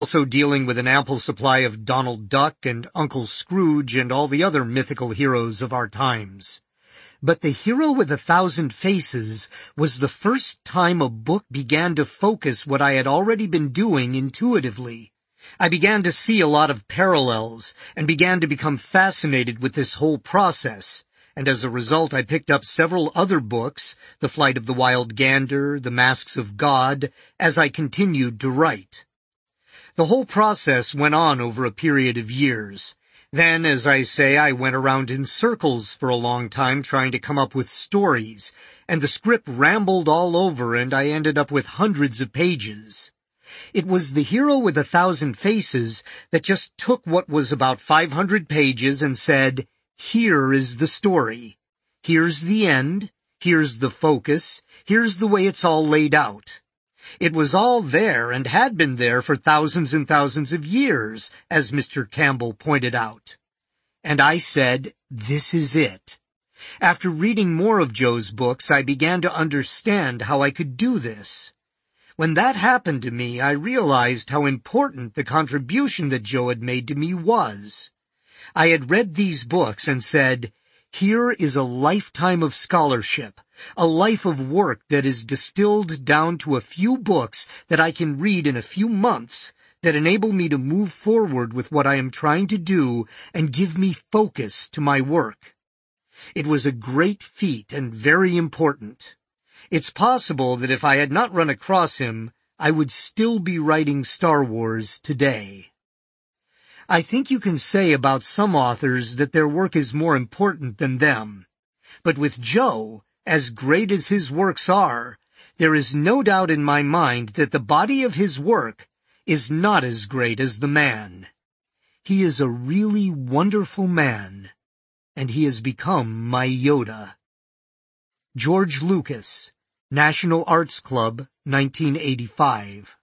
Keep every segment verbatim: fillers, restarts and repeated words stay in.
also dealing with an ample supply of Donald Duck and Uncle Scrooge and all the other mythical heroes of our times. But The Hero with a Thousand Faces was the first time a book began to focus what I had already been doing intuitively. I began to see a lot of parallels and began to become fascinated with this whole process. And as a result, I picked up several other books, The Flight of the Wild Gander, The Masks of God, as I continued to write. The whole process went on over a period of years. Then, as I say, I went around in circles for a long time trying to come up with stories, and the script rambled all over and I ended up with hundreds of pages. It was The Hero with a Thousand Faces that just took what was about five hundred pages and said, here is the story. Here's the end. Here's the focus. Here's the way it's all laid out. It was all there and had been there for thousands and thousands of years, as Mister Campbell pointed out. And I said, this is it. After reading more of Joe's books, I began to understand how I could do this. When that happened to me, I realized how important the contribution that Joe had made to me was. I had read these books and said, here is a lifetime of scholarship, a life of work that is distilled down to a few books that I can read in a few months that enable me to move forward with what I am trying to do and give me focus to my work. It was a great feat and very important. It's possible that if I had not run across him, I would still be writing Star Wars today. I think you can say about some authors that their work is more important than them. But with Joe, as great as his works are, there is no doubt in my mind that the body of his work is not as great as the man. He is a really wonderful man, and he has become my Yoda. George Lucas, National Arts Club, nineteen eighty-five.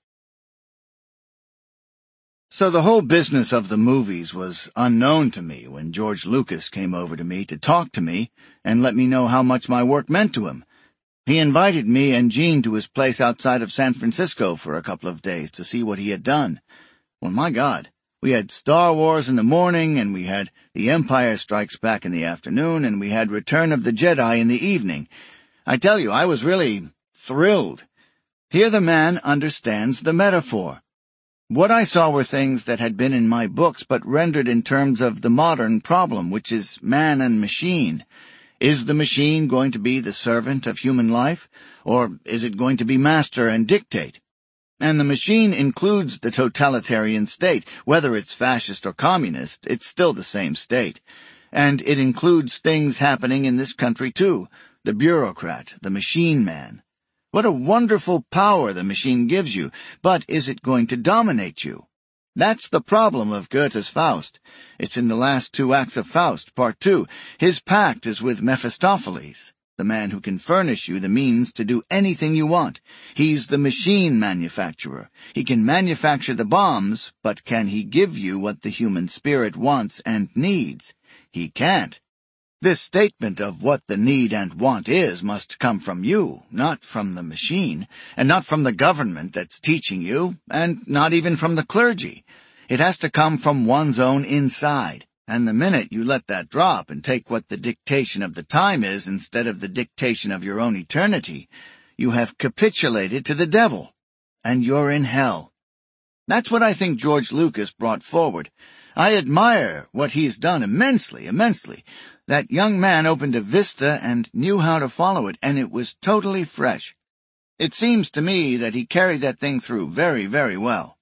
So the whole business of the movies was unknown to me when George Lucas came over to me to talk to me and let me know how much my work meant to him. He invited me and Jean to his place outside of San Francisco for a couple of days to see what he had done. Well, my God, we had Star Wars in the morning, and we had The Empire Strikes Back in the afternoon, and we had Return of the Jedi in the evening. I tell you, I was really thrilled. Here the man understands the metaphor. What I saw were things that had been in my books but rendered in terms of the modern problem, which is man and machine. Is the machine going to be the servant of human life, or is it going to be master and dictate? And the machine includes the totalitarian state. Whether it's fascist or communist, it's still the same state. And it includes things happening in this country too, the bureaucrat, the machine man. What a wonderful power the machine gives you, but is it going to dominate you? That's the problem of Goethe's Faust. It's in the last two acts of Faust, part two. His pact is with Mephistopheles, the man who can furnish you the means to do anything you want. He's the machine manufacturer. He can manufacture the bombs, but can he give you what the human spirit wants and needs? He can't. This statement of what the need and want is must come from you, not from the machine, and not from the government that's teaching you, and not even from the clergy. It has to come from one's own inside, and the minute you let that drop and take what the dictation of the time is instead of the dictation of your own eternity, you have capitulated to the devil, and you're in hell. That's what I think George Lucas brought forward. I admire what he's done immensely, immensely. That young man opened a vista and knew how to follow it, and it was totally fresh. It seems to me that he carried that thing through very, very well.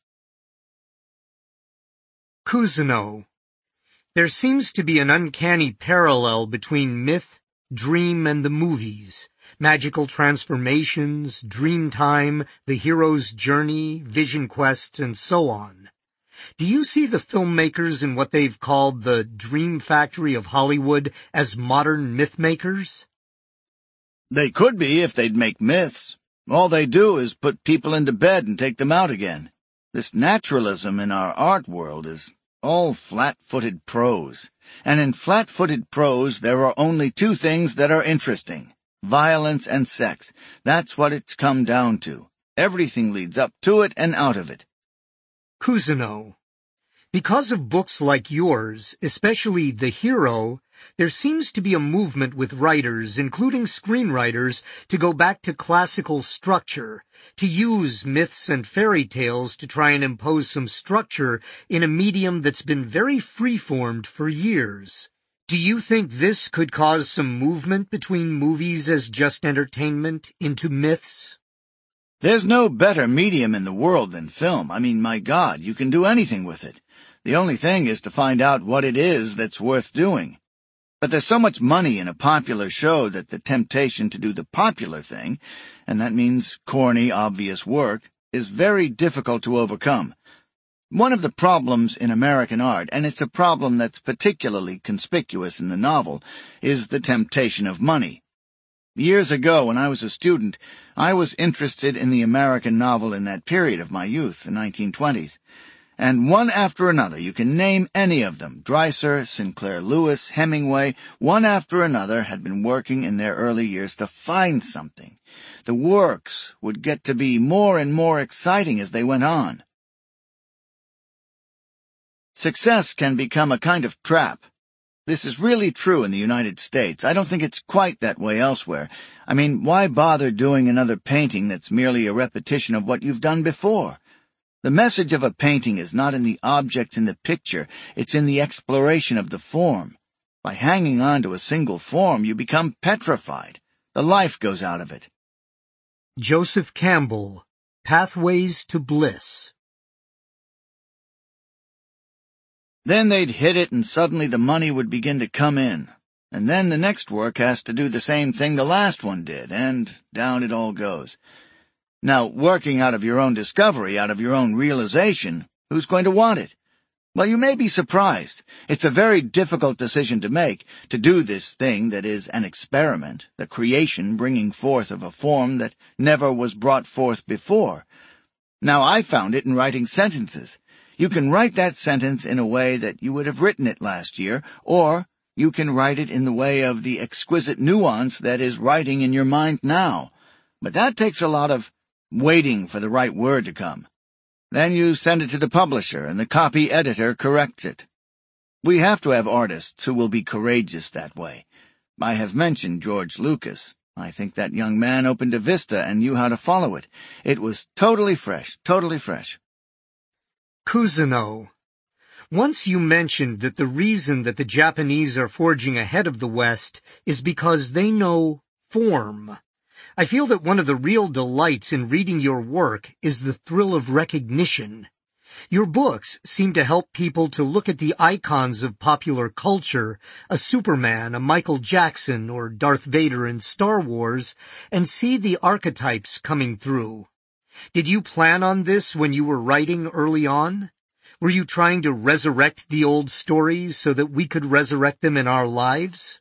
Cousineau. There seems to be an uncanny parallel between myth, dream, and the movies. Magical transformations, dream time, the hero's journey, vision quests, and so on. Do you see the filmmakers in what they've called the Dream Factory of Hollywood as modern myth makers? They could be if they'd make myths. All they do is put people into bed and take them out again. This naturalism in our art world is all flat-footed prose. And in flat-footed prose there are only two things that are interesting: violence and sex. That's what it's come down to. Everything leads up to it and out of it. Cousineau. Because of books like yours, especially The Hero, there seems to be a movement with writers, including screenwriters, to go back to classical structure, to use myths and fairy tales to try and impose some structure in a medium that's been very free-formed for years. Do you think this could cause some movement between movies as just entertainment into myths? There's no better medium in the world than film. I mean, my God, you can do anything with it. The only thing is to find out what it is that's worth doing. But there's so much money in a popular show that the temptation to do the popular thing, and that means corny, obvious work, is very difficult to overcome. One of the problems in American art, and it's a problem that's particularly conspicuous in the novel, is the temptation of money. Years ago, when I was a student, I was interested in the American novel in that period of my youth, the nineteen twenties. And one after another, you can name any of them, Dreiser, Sinclair Lewis, Hemingway, one after another had been working in their early years to find something. The works would get to be more and more exciting as they went on. Success can become a kind of trap. This is really true in the United States. I don't think it's quite that way elsewhere. I mean, why bother doing another painting that's merely a repetition of what you've done before? The message of a painting is not in the object in the picture, it's in the exploration of the form. By hanging on to a single form, you become petrified. The life goes out of it. Joseph Campbell, Pathways to Bliss. Then they'd hit it and suddenly the money would begin to come in. And then the next work has to do the same thing the last one did, and down it all goes. Now, working out of your own discovery, out of your own realization, who's going to want it? Well, you may be surprised. It's a very difficult decision to make, to do this thing that is an experiment, the creation bringing forth of a form that never was brought forth before. Now, I found it in writing sentences. You can write that sentence in a way that you would have written it last year, or you can write it in the way of the exquisite nuance that is writing in your mind now. But that takes a lot of waiting for the right word to come. Then you send it to the publisher, and the copy editor corrects it. We have to have artists who will be courageous that way. I have mentioned George Lucas. I think that young man opened a vista and knew how to follow it. It was totally fresh, totally fresh. Cousineau. Once you mentioned that the reason that the Japanese are forging ahead of the West is because they know form. I feel that one of the real delights in reading your work is the thrill of recognition. Your books seem to help people to look at the icons of popular culture, a Superman, a Michael Jackson, or Darth Vader in Star Wars, and see the archetypes coming through. Did you plan on this when you were writing early on? Were you trying to resurrect the old stories so that we could resurrect them in our lives?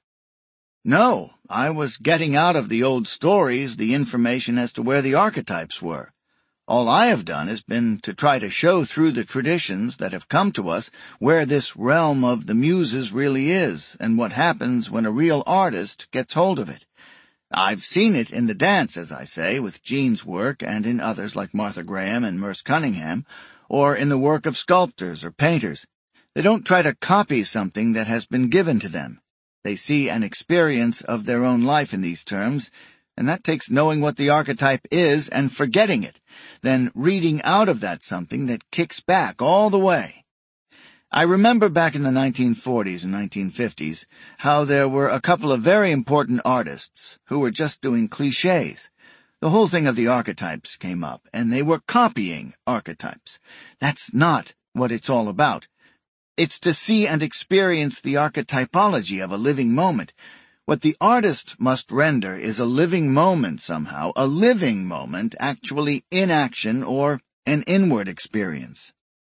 No, I was getting out of the old stories the information as to where the archetypes were. All I have done has been to try to show through the traditions that have come to us where this realm of the muses really is, and what happens when a real artist gets hold of it. I've seen it in the dance, as I say, with Jean's work, and in others like Martha Graham and Merce Cunningham, or in the work of sculptors or painters. They don't try to copy something that has been given to them. They see an experience of their own life in these terms, and that takes knowing what the archetype is and forgetting it, then reading out of that something that kicks back all the way. I remember back in the nineteen forties and nineteen fifties how there were a couple of very important artists who were just doing clichés. The whole thing of the archetypes came up, and they were copying archetypes. That's not what it's all about. It's to see and experience the archetypology of a living moment. What the artist must render is a living moment somehow, a living moment actually in action or an inward experience.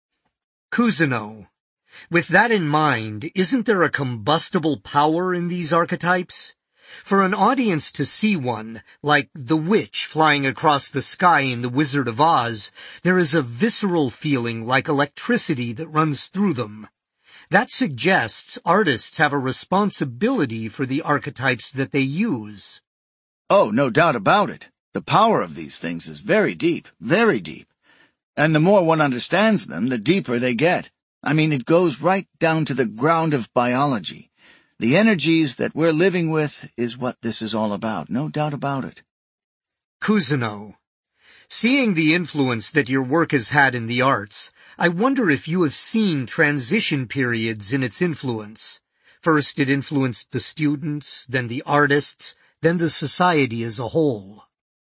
Cousineau. With that in mind, isn't there a combustible power in these archetypes? For an audience to see one, like the witch flying across the sky in The Wizard of Oz, there is a visceral feeling like electricity that runs through them. That suggests artists have a responsibility for the archetypes that they use. Oh, no doubt about it. The power of these things is very deep, very deep. And the more one understands them, the deeper they get. I mean, it goes right down to the ground of biology. The energies that we're living with is what this is all about, no doubt about it. Cousineau. Seeing the influence that your work has had in the arts, I wonder if you have seen transition periods in its influence. First it influenced the students, then the artists, then the society as a whole.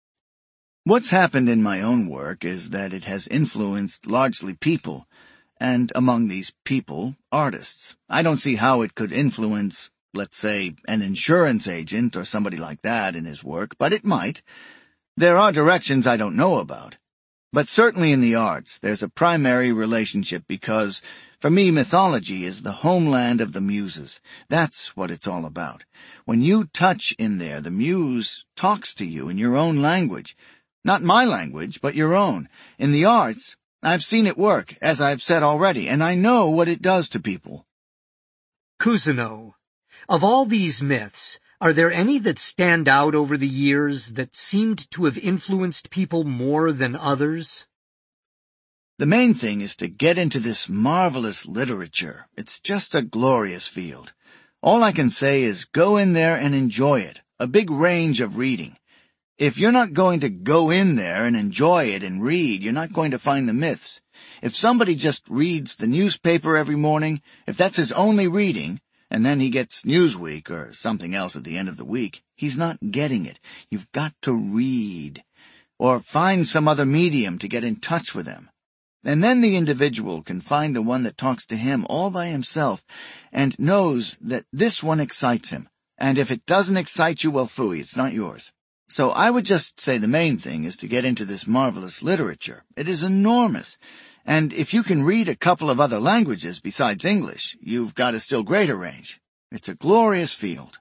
What's happened in my own work is that it has influenced largely people, and among these people, artists. I don't see how it could influence, let's say, an insurance agent or somebody like that in his work, but it might. There are directions I don't know about. But certainly in the arts, there's a primary relationship because, for me, mythology is the homeland of the muses. That's what it's all about. When you touch in there, the muse talks to you in your own language. Not my language, but your own. In the arts, I've seen it work, as I've said already, and I know what it does to people. Cousineau. Of all these myths, are there any that stand out over the years that seemed to have influenced people more than others? The main thing is to get into this marvelous literature. It's just a glorious field. All I can say is go in there and enjoy it, a big range of reading. If you're not going to go in there and enjoy it and read, you're not going to find the myths. If somebody just reads the newspaper every morning, if that's his only reading, and then he gets Newsweek or something else at the end of the week, he's not getting it. You've got to read. Or find some other medium to get in touch with him. And then the individual can find the one that talks to him all by himself and knows that this one excites him. And if it doesn't excite you, well, phooey, it's not yours. So I would just say the main thing is to get into this marvelous literature. It is enormous. And if you can read a couple of other languages besides English, you've got a still greater range. It's a glorious field.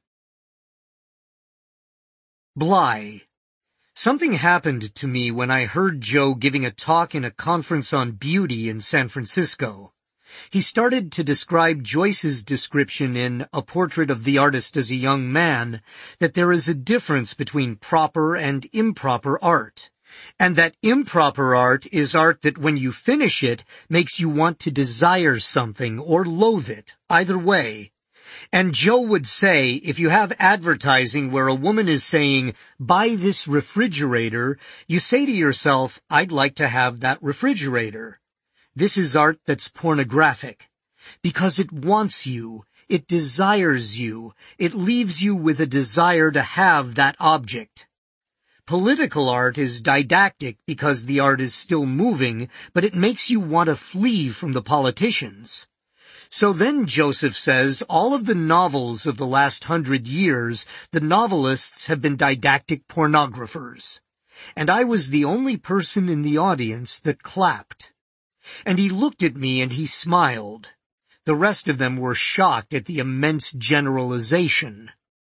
Bly. Something happened to me when I heard Joe giving a talk in a conference on beauty in San Francisco. He started to describe Joyce's description in A Portrait of the Artist as a Young Man, that there is a difference between proper and improper art, and that improper art is art that when you finish it makes you want to desire something or loathe it, either way. And Joe would say, if you have advertising where a woman is saying, buy this refrigerator, you say to yourself, I'd like to have that refrigerator. This is art that's pornographic, because it wants you, it desires you, it leaves you with a desire to have that object. Political art is didactic because the art is still moving, but it makes you want to flee from the politicians. So then Joseph says all of the novels of the last hundred years, the novelists have been didactic pornographers. And I was the only person in the audience that clapped. And he looked at me and he smiled. The rest of them were shocked at the immense generalization.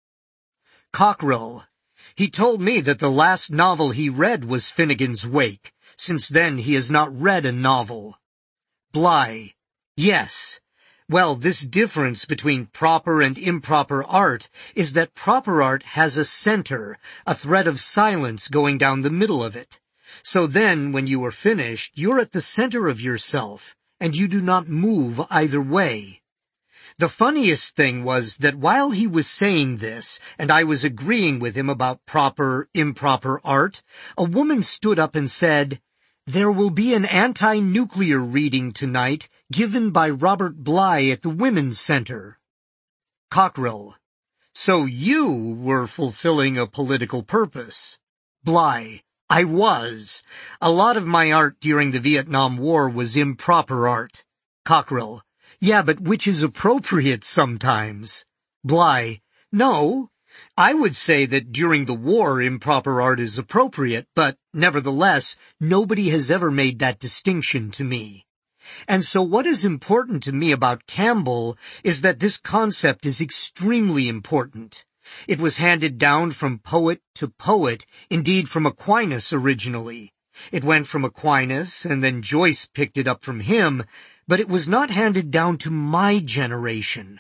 Cockrell. He told me that the last novel he read was Finnegan's Wake. Since then he has not read a novel. Bly. Yes. Well, this difference between proper and improper art is that proper art has a center, a thread of silence going down the middle of it. So then, when you are finished, you're at the center of yourself, and you do not move either way. The funniest thing was that while he was saying this, and I was agreeing with him about proper, improper art, a woman stood up and said, there will be an anti-nuclear reading tonight given by Robert Bly at the Women's Center. Cockrell. So you were fulfilling a political purpose. Bly. I was. A lot of my art during the Vietnam War was improper art. Cockrell. Yeah, but which is appropriate sometimes. Bly. No. I would say that during the war improper art is appropriate, but nevertheless, nobody has ever made that distinction to me. And so what is important to me about Campbell is that this concept is extremely important. It was handed down from poet to poet, indeed from Aquinas originally. It went from Aquinas, and then Joyce picked it up from him, but it was not handed down to my generation.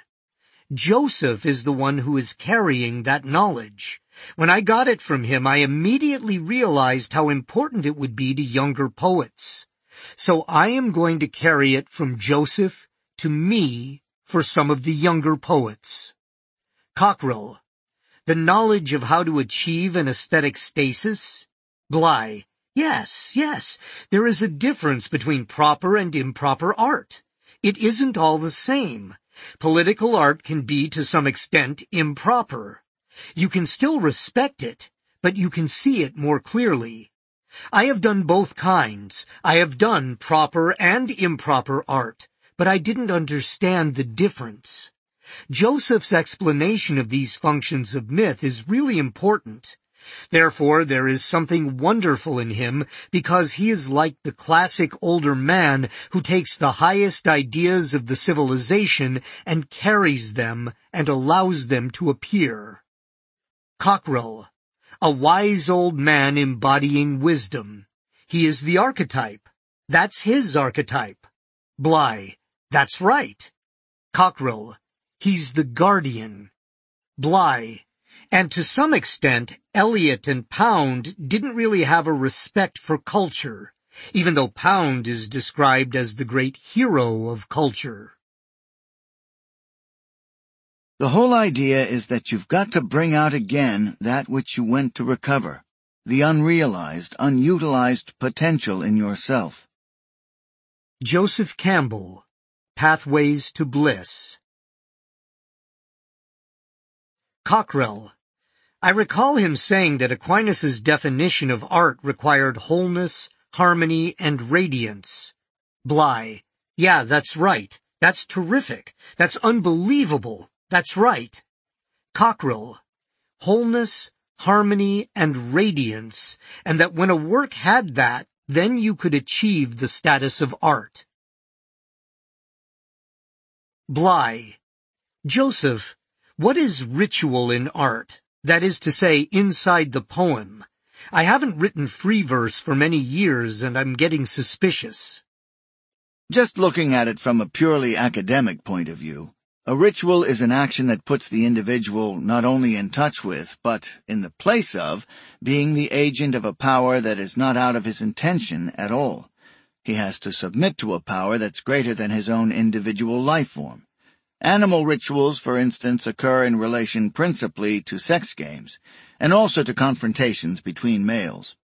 Joseph is the one who is carrying that knowledge. When I got it from him, I immediately realized how important it would be to younger poets. So I am going to carry it from Joseph to me for some of the younger poets. Cockrell, the knowledge of how to achieve an aesthetic stasis? Bly, yes, yes, there is a difference between proper and improper art. It isn't all the same. Political art can be to some extent improper. You can still respect it, but you can see it more clearly. I have done both kinds. I have done proper and improper art, but I didn't understand the difference. Joseph's explanation of these functions of myth is really important. Therefore, there is something wonderful in him because he is like the classic older man who takes the highest ideas of the civilization and carries them and allows them to appear. Cockrell, a wise old man embodying wisdom. He is the archetype. That's his archetype. Bly, that's right. Cockrell, he's the guardian. Bly, and to some extent, Eliot and Pound didn't really have a respect for culture, even though Pound is described as the great hero of culture. The whole idea is that you've got to bring out again that which you went to recover, the unrealized, unutilized potential in yourself. Joseph Campbell, Pathways to Bliss. Cockrell, I recall him saying that Aquinas's definition of art required wholeness, harmony, and radiance. Bly, yeah, that's right. That's terrific. That's unbelievable. That's right. Cockrell, wholeness, harmony, and radiance, and that when a work had that, then you could achieve the status of art. Bly, Joseph, what is ritual in art? That is to say, inside the poem. I haven't written free verse for many years, and I'm getting suspicious. Just looking at it from a purely academic point of view, a ritual is an action that puts the individual not only in touch with, but in the place of, being the agent of a power that is not out of his intention at all. He has to submit to a power that's greater than his own individual life form. Animal rituals, for instance, occur in relation principally to sex games, and also to confrontations between males.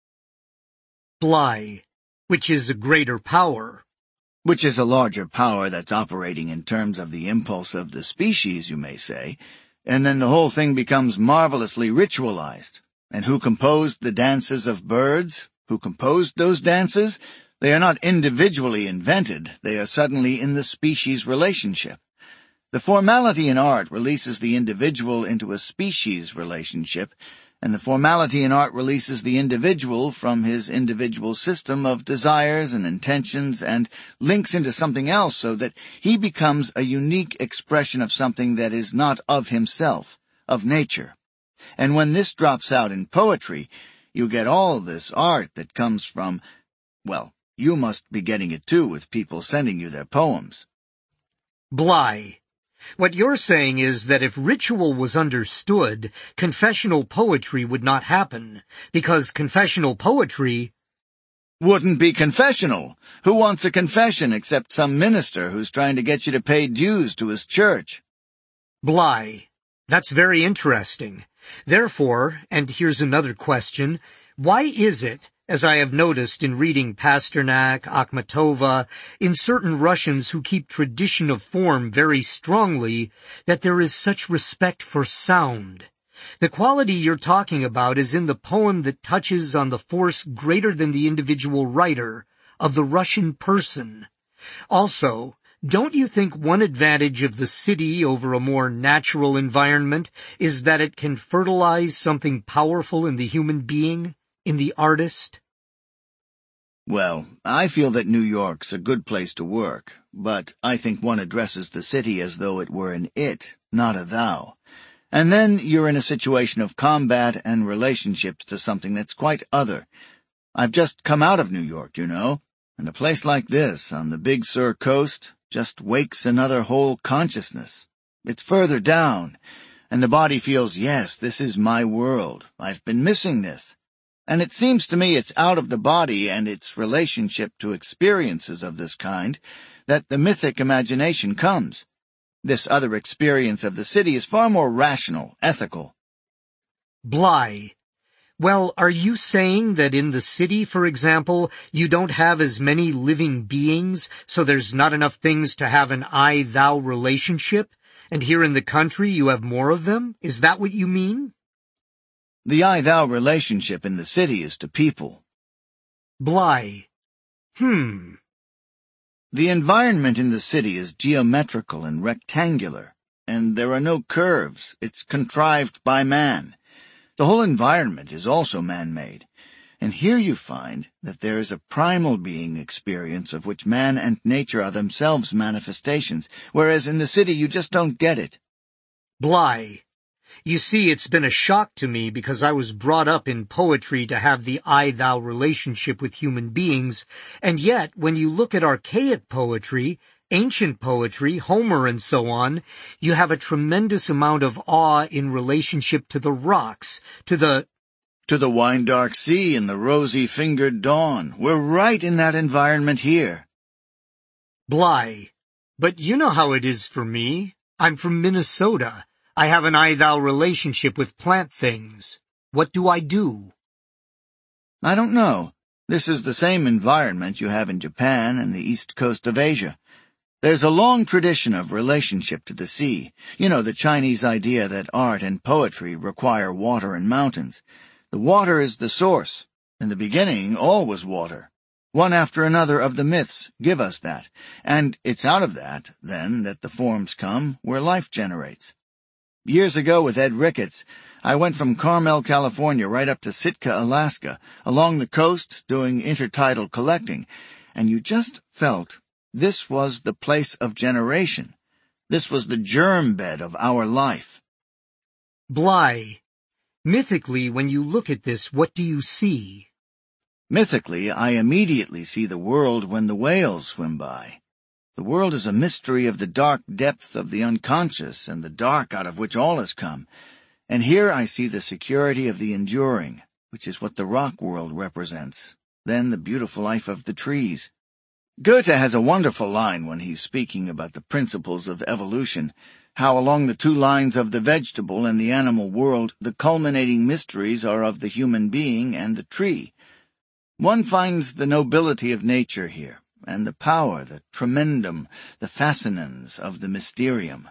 Bly, which is a greater power. Which is a larger power that's operating in terms of the impulse of the species, you may say, and then the whole thing becomes marvelously ritualized. And who composed the dances of birds? Who composed those dances? They are not individually invented, they are suddenly in the species relationship. The formality in art releases the individual into a species relationship, and the formality in art releases the individual from his individual system of desires and intentions and links into something else so that he becomes a unique expression of something that is not of himself, of nature. And when this drops out in poetry, you get all this art that comes from, well, you must be getting it too with people sending you their poems. Bly, what you're saying is that if ritual was understood, confessional poetry would not happen, because confessional poetry wouldn't be confessional. Who wants a confession except some minister who's trying to get you to pay dues to his church? Bly, that's very interesting. Therefore, and here's another question, why is it, as I have noticed in reading Pasternak, Akhmatova, in certain Russians who keep tradition of form very strongly, that there is such respect for sound? The quality you're talking about is in the poem that touches on the force greater than the individual writer, of the Russian person. Also, don't you think one advantage of the city over a more natural environment is that it can fertilize something powerful in the human being, in the artist? Well, I feel that New York's a good place to work, but I think one addresses the city as though it were an it, not a thou. And then you're in a situation of combat and relationships to something that's quite other. I've just come out of New York, you know, and a place like this, on the Big Sur coast, just wakes another whole consciousness. It's further down, and the body feels, yes, this is my world. I've been missing this. And it seems to me it's out of the body and its relationship to experiences of this kind that the mythic imagination comes. This other experience of the city is far more rational, ethical. Bly. Well, are you saying that in the city, for example, you don't have as many living beings, so there's not enough things to have an I-thou relationship? And here in the country you have more of them? Is that what you mean? The I-thou relationship in the city is to people. Bly. Hmm. The environment in the city is geometrical and rectangular, and there are no curves. It's contrived by man. The whole environment is also man-made, and here you find that there is a primal being experience of which man and nature are themselves manifestations, whereas in the city you just don't get it. Bly. You see, it's been a shock to me because I was brought up in poetry to have the I-thou relationship with human beings, and yet when you look at archaic poetry, ancient poetry, Homer and so on, you have a tremendous amount of awe in relationship to the rocks, to the... To the wine-dark sea and the rosy-fingered dawn. We're right in that environment here. Bly. But you know how it is for me. I'm from Minnesota. I have an I-thou relationship with plant things. What do I do? I don't know. This is the same environment you have in Japan and the east coast of Asia. There's a long tradition of relationship to the sea. You know, the Chinese idea that art and poetry require water and mountains. The water is the source. In the beginning, all was water. One after another of the myths give us that. And it's out of that, then, that the forms come where life generates. Years ago with Ed Ricketts, I went from Carmel, California, right up to Sitka, Alaska, along the coast doing intertidal collecting, and you just felt this was the place of generation. This was the germ bed of our life. Bly. Mythically, when you look at this, what do you see? Mythically, I immediately see the world when the whales swim by. The world is a mystery of the dark depths of the unconscious and the dark out of which all has come. And here I see the security of the enduring, which is what the rock world represents, then the beautiful life of the trees. Goethe has a wonderful line when he's speaking about the principles of evolution, how along the two lines of the vegetable and the animal world the culminating mysteries are of the human being and the tree. One finds the nobility of nature here, and the power, the tremendum, the fascinans of the mysterium.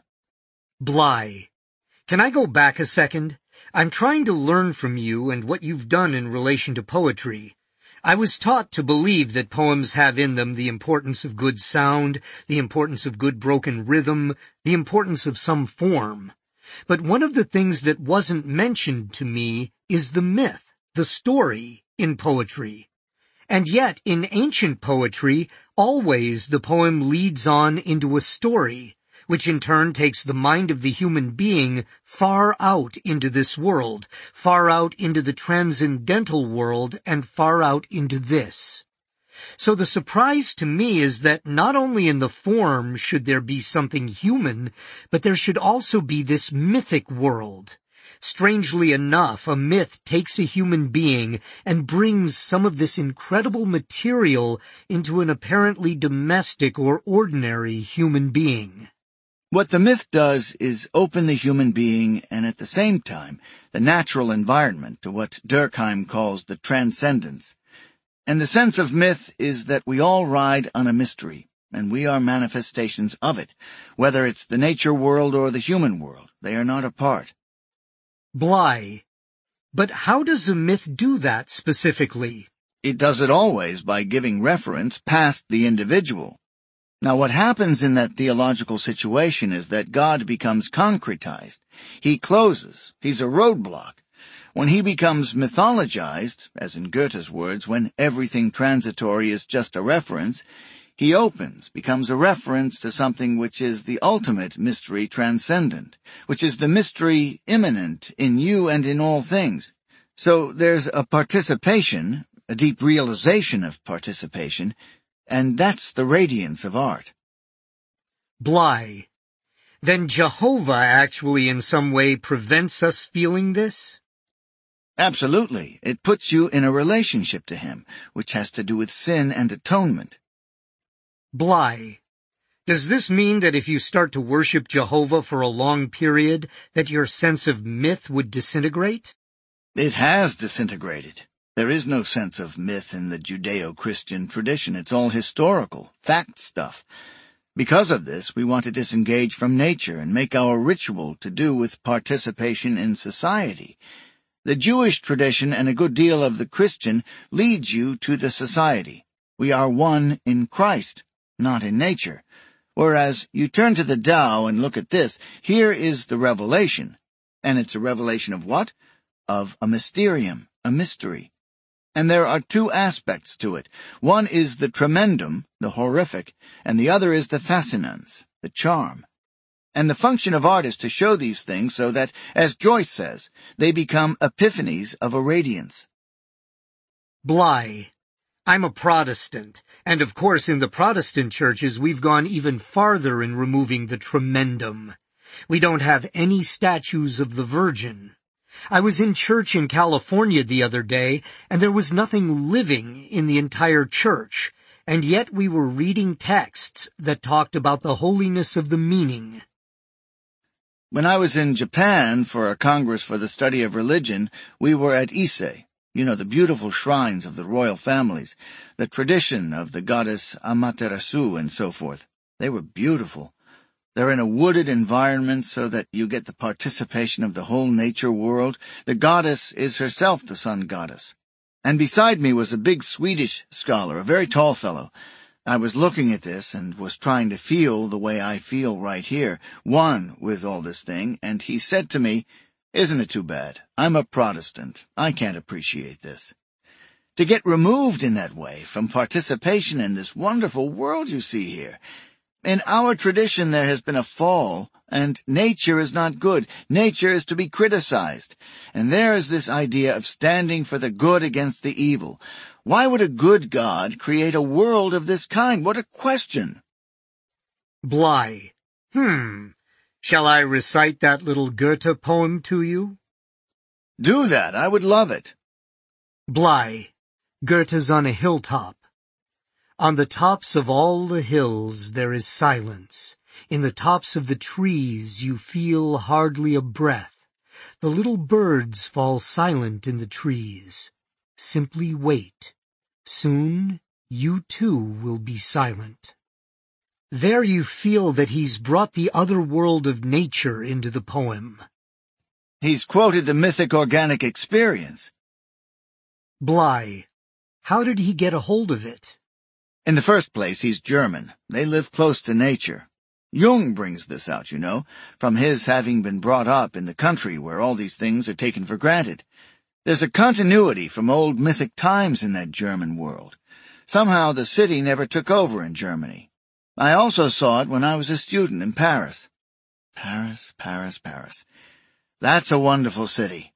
Bly. Can I go back a second? I'm trying to learn from you and what you've done in relation to poetry. I was taught to believe that poems have in them the importance of good sound, the importance of good broken rhythm, the importance of some form. But one of the things that wasn't mentioned to me is the myth, the story, in poetry. And yet, in ancient poetry, always the poem leads on into a story, which in turn takes the mind of the human being far out into this world, far out into the transcendental world, and far out into this. So the surprise to me is that not only in the form should there be something human, but there should also be this mythic world. Strangely enough, a myth takes a human being and brings some of this incredible material into an apparently domestic or ordinary human being. What the myth does is open the human being and at the same time the natural environment to what Durkheim calls the transcendence. And the sense of myth is that we all ride on a mystery, and we are manifestations of it. Whether it's the nature world or the human world, they are not apart. Bly. But how does a myth do that specifically? It does it always by giving reference past the individual. Now what happens in that theological situation is that God becomes concretized. He closes. He's a roadblock. When he becomes mythologized, as in Goethe's words, when everything transitory is just a reference, he opens, becomes a reference to something which is the ultimate mystery transcendent, which is the mystery immanent in you and in all things. So there's a participation, a deep realization of participation, and that's the radiance of art. Bly. Then Jehovah actually in some way prevents us feeling this? Absolutely. It puts you in a relationship to him, which has to do with sin and atonement. Bly. Does this mean that if you start to worship Jehovah for a long period, that your sense of myth would disintegrate? It has disintegrated. There is no sense of myth in the Judeo-Christian tradition. It's all historical, fact stuff. Because of this, we want to disengage from nature and make our ritual to do with participation in society. The Jewish tradition and a good deal of the Christian leads you to the society. We are one in Christ, not in nature. Whereas you turn to the Tao and look at this, here is the revelation. And it's a revelation of what? Of a mysterium, a mystery. And there are two aspects to it. One is the tremendum, the horrific, and the other is the fascinans, the charm. And the function of art is to show these things so that, as Joyce says, they become epiphanies of a radiance. Bly. I'm a Protestant, and of course in the Protestant churches we've gone even farther in removing the tremendum. We don't have any statues of the Virgin. I was in church in California the other day, and there was nothing living in the entire church, and yet we were reading texts that talked about the holiness of the meaning. When I was in Japan for a Congress for the Study of Religion, we were at Ise. You know, the beautiful shrines of the royal families, the tradition of the goddess Amaterasu and so forth. They were beautiful. They're in a wooded environment so that you get the participation of the whole nature world. The goddess is herself the sun goddess. And beside me was a big Swedish scholar, a very tall fellow. I was looking at this and was trying to feel the way I feel right here, one with all this thing, and he said to me, "Isn't it too bad? I'm a Protestant. I can't appreciate this." To get removed in that way from participation in this wonderful world you see here. In our tradition there has been a fall, and nature is not good. Nature is to be criticized. And there is this idea of standing for the good against the evil. Why would a good God create a world of this kind? What a question! Bly. Hmm. Shall I recite that little Goethe poem to you? Do that. I would love it. Bly. Goethe's on a hilltop. On the tops of all the hills there is silence. In the tops of the trees you feel hardly a breath. The little birds fall silent in the trees. Simply wait. Soon you too will be silent. There you feel that he's brought the other world of nature into the poem. He's quoted the mythic organic experience. Bly. How did he get a hold of it? In the first place, he's German. They live close to nature. Jung brings this out, you know, from his having been brought up in the country where all these things are taken for granted. There's a continuity from old mythic times in that German world. Somehow the city never took over in Germany. I also saw it when I was a student in Paris. Paris, Paris, Paris. That's a wonderful city.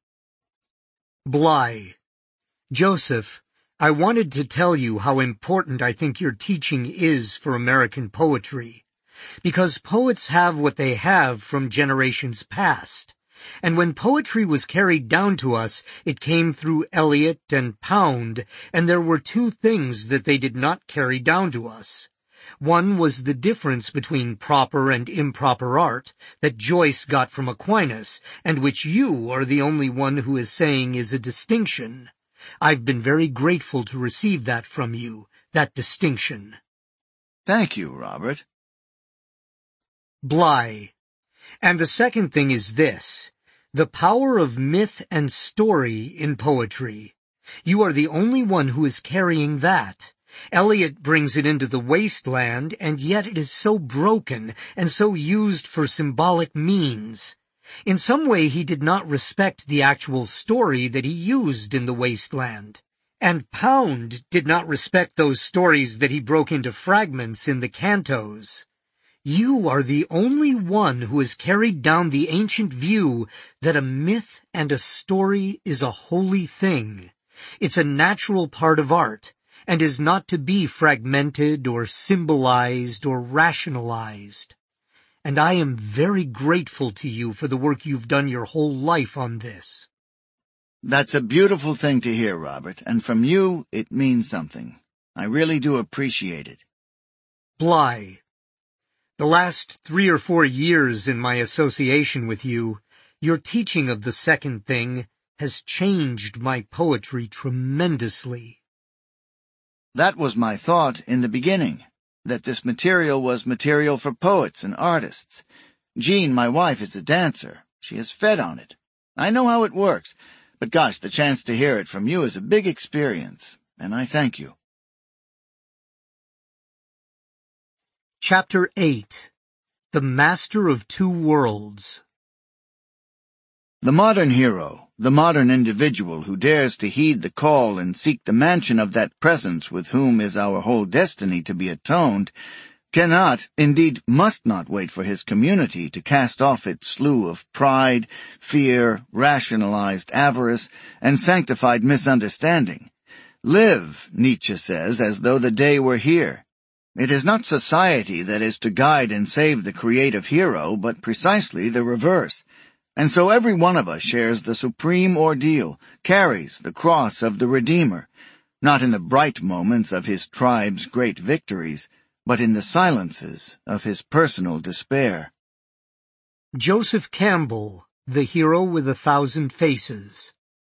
Bly. Joseph, I wanted to tell you how important I think your teaching is for American poetry, because poets have what they have from generations past, and when poetry was carried down to us, it came through Eliot and Pound, and there were two things that they did not carry down to us. One was the difference between proper and improper art that Joyce got from Aquinas, and which you are the only one who is saying is a distinction. I've been very grateful to receive that from you, that distinction. Thank you, Robert. Bly. And the second thing is this, the power of myth and story in poetry. You are the only one who is carrying that. Eliot brings it into the wasteland, and yet it is so broken and so used for symbolic means. In some way he did not respect the actual story that he used in the wasteland. And Pound did not respect those stories that he broke into fragments in the cantos. You are the only one who has carried down the ancient view that a myth and a story is a holy thing. It's a natural part of art, and is not to be fragmented or symbolized or rationalized. And I am very grateful to you for the work you've done your whole life on this. That's a beautiful thing to hear, Robert, and from you it means something. I really do appreciate it. Bly. The last three or four years in my association with you, your teaching of the second thing has changed my poetry tremendously. That was my thought in the beginning, that this material was material for poets and artists. Jean, my wife, is a dancer. She has fed on it. I know how it works, but gosh, the chance to hear it from you is a big experience, and I thank you. Chapter eight. The Master of Two Worlds. The modern hero, the modern individual who dares to heed the call and seek the mansion of that presence with whom is our whole destiny to be atoned, cannot, indeed must not wait for his community to cast off its slough of pride, fear, rationalized avarice, and sanctified misunderstanding. Live, Nietzsche says, as though the day were here. It is not society that is to guide and save the creative hero, but precisely the reverse. And so every one of us shares the supreme ordeal, carries the cross of the Redeemer, not in the bright moments of his tribe's great victories, but in the silences of his personal despair. Joseph Campbell, the Hero with a Thousand Faces.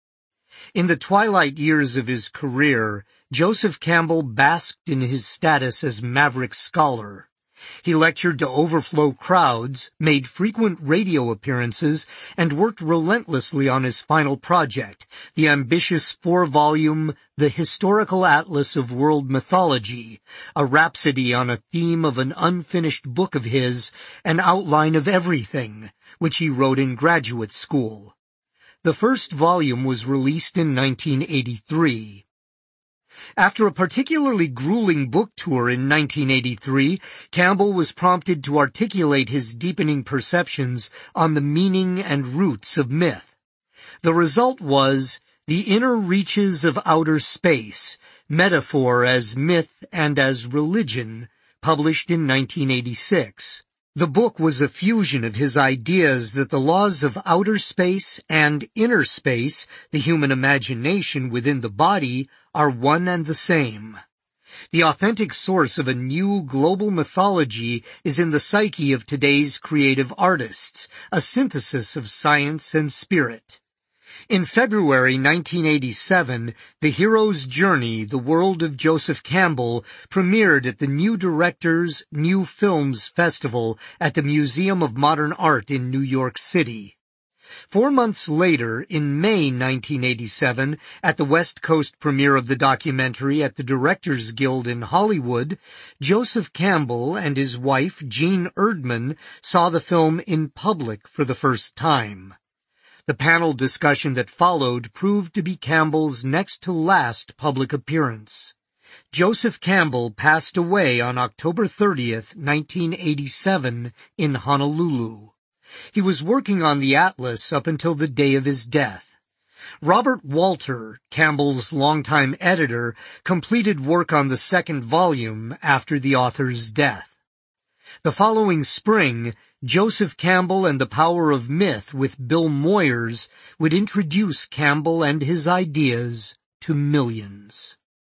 In the twilight years of his career, Joseph Campbell basked in his status as maverick scholar. He lectured to overflow crowds, made frequent radio appearances, and worked relentlessly on his final project, the ambitious four-volume The Historical Atlas of World Mythology, a rhapsody on a theme of an unfinished book of his, An Outline of Everything, which he wrote in graduate school. The first volume was released in nineteen eighty-three. After a particularly grueling book tour in nineteen eighty-three, Campbell was prompted to articulate his deepening perceptions on the meaning and roots of myth. The result was The Inner Reaches of Outer Space, Metaphor as Myth and as Religion, published in nineteen eighty-six. The book was a fusion of his ideas that the laws of outer space and inner space, the human imagination within the body, are one and the same. The authentic source of a new global mythology is in the psyche of today's creative artists, a synthesis of science and spirit. In February nineteen eighty-seven, The Hero's Journey, The World of Joseph Campbell, premiered at the New Directors, New Films Festival at the Museum of Modern Art in New York City. Four months later, in May nineteen eighty-seven, at the West Coast premiere of the documentary at the Directors Guild in Hollywood, Joseph Campbell and his wife, Jean Erdman, saw the film in public for the first time. The panel discussion that followed proved to be Campbell's next-to-last public appearance. Joseph Campbell passed away on October thirtieth, nineteen eighty-seven, in Honolulu. He was working on the Atlas up until the day of his death. Robert Walter, Campbell's longtime editor, completed work on the second volume after the author's death. The following spring, Joseph Campbell and the Power of Myth with Bill Moyers would introduce Campbell and his ideas to millions.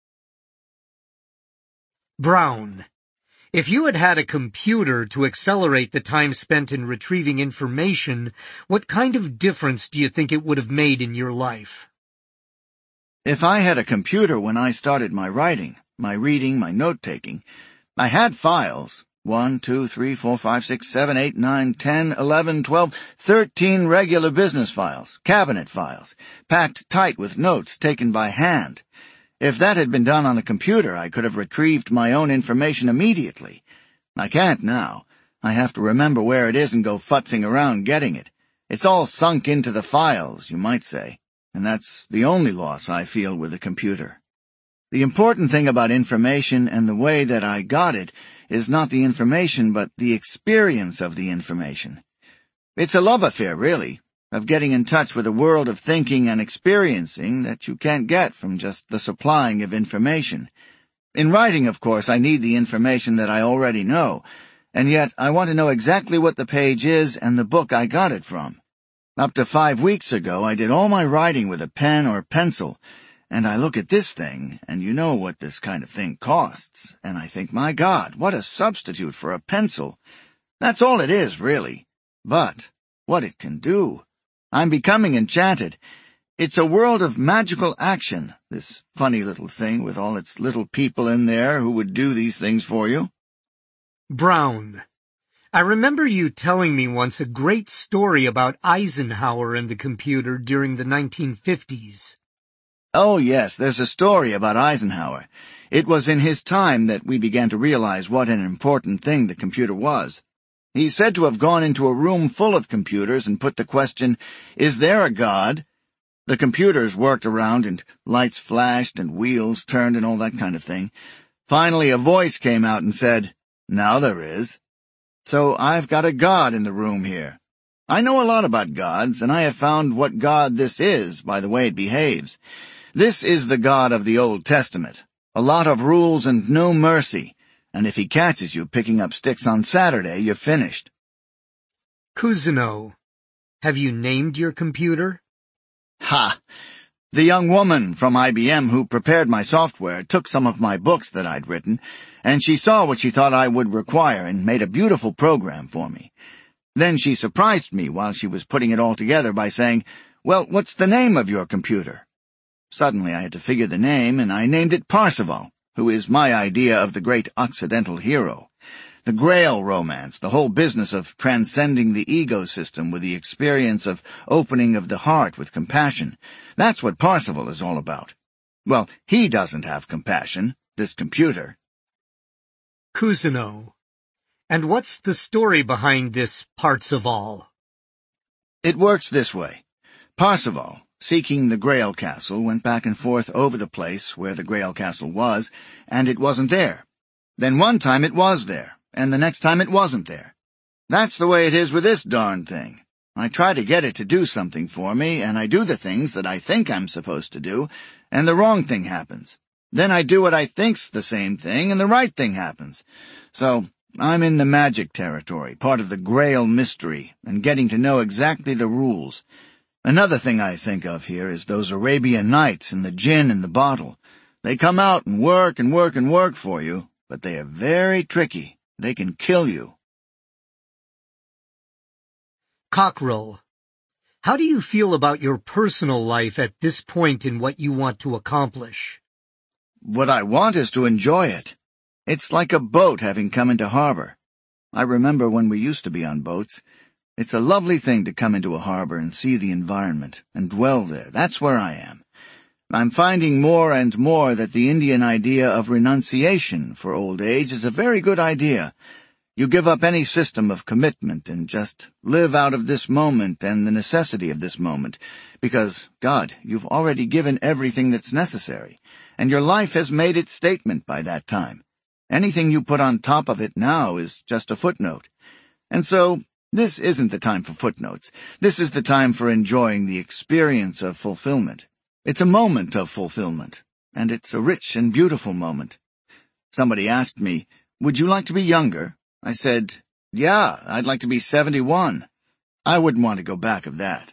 Brown. If you had had a computer to accelerate the time spent in retrieving information, what kind of difference do you think it would have made in your life? If I had a computer when I started my writing, my reading, my note-taking, I had files. One, two, three, four, five, six, seven, eight, nine, ten, eleven, twelve, thirteen regular business files, cabinet files, packed tight with notes taken by hand. If that had been done on a computer, I could have retrieved my own information immediately. I can't now. I have to remember where it is and go futzing around getting it. It's all sunk into the files, you might say, and that's the only loss I feel with a computer. The important thing about information and the way that I got it is not the information, but the experience of the information. It's a love affair, really, of getting in touch with a world of thinking and experiencing that you can't get from just the supplying of information. In writing, of course, I need the information that I already know, and yet I want to know exactly what the page is and the book I got it from. Up to five weeks ago, I did all my writing with a pen or pencil, and I look at this thing, and you know what this kind of thing costs, and I think, my God, what a substitute for a pencil. That's all it is, really. But what it can do. I'm becoming enchanted. It's a world of magical action, this funny little thing with all its little people in there who would do these things for you. Brown. I remember you telling me once a great story about Eisenhower and the computer during the nineteen fifties. Oh yes, there's a story about Eisenhower. It was in his time that we began to realize what an important thing the computer was. He's said to have gone into a room full of computers and put the question, "Is there a God?" The computers worked around and lights flashed and wheels turned and all that kind of thing. Finally a voice came out and said, "Now there is." So I've got a God in the room here. I know a lot about gods, and I have found what God this is by the way it behaves. This is the God of the Old Testament. A lot of rules and no mercy. And if he catches you picking up sticks on Saturday, you're finished. Cousineau. Have you named your computer? Ha! The young woman from I B M who prepared my software took some of my books that I'd written, and she saw what she thought I would require and made a beautiful program for me. Then she surprised me while she was putting it all together by saying, "Well, what's the name of your computer?" Suddenly I had to figure the name, and I named it Parzival, who is my idea of the great Occidental hero. The Grail romance, the whole business of transcending the ego system with the experience of opening of the heart with compassion. That's what Parzival is all about. Well, he doesn't have compassion, this computer. Cousineau. And what's the story behind this Parzival? It works this way. Parzival, seeking the Grail Castle, went back and forth over the place where the Grail Castle was, and it wasn't there. Then one time it was there, and the next time it wasn't there. That's the way it is with this darn thing. I try to get it to do something for me, and I do the things that I think I'm supposed to do, and the wrong thing happens. Then I do what I think's the same thing, and the right thing happens. So I'm in the magic territory, part of the Grail mystery, and getting to know exactly the rules. Another thing I think of here is those Arabian Nights and the gin in the bottle. They come out and work and work and work for you, but they are very tricky. They can kill you. Cockrell. How do you feel about your personal life at this point in what you want to accomplish? What I want is to enjoy it. It's like a boat having come into harbor. I remember when we used to be on boats. It's a lovely thing to come into a harbor and see the environment and dwell there. That's where I am. I'm finding more and more that the Indian idea of renunciation for old age is a very good idea. You give up any system of commitment and just live out of this moment and the necessity of this moment, because, God, you've already given everything that's necessary, and your life has made its statement by that time. Anything you put on top of it now is just a footnote. And so, this isn't the time for footnotes. This is the time for enjoying the experience of fulfillment. It's a moment of fulfillment, and it's a rich and beautiful moment. Somebody asked me, "Would you like to be younger?" I said, "Yeah, I'd like to be seventy-one. I wouldn't want to go back of that."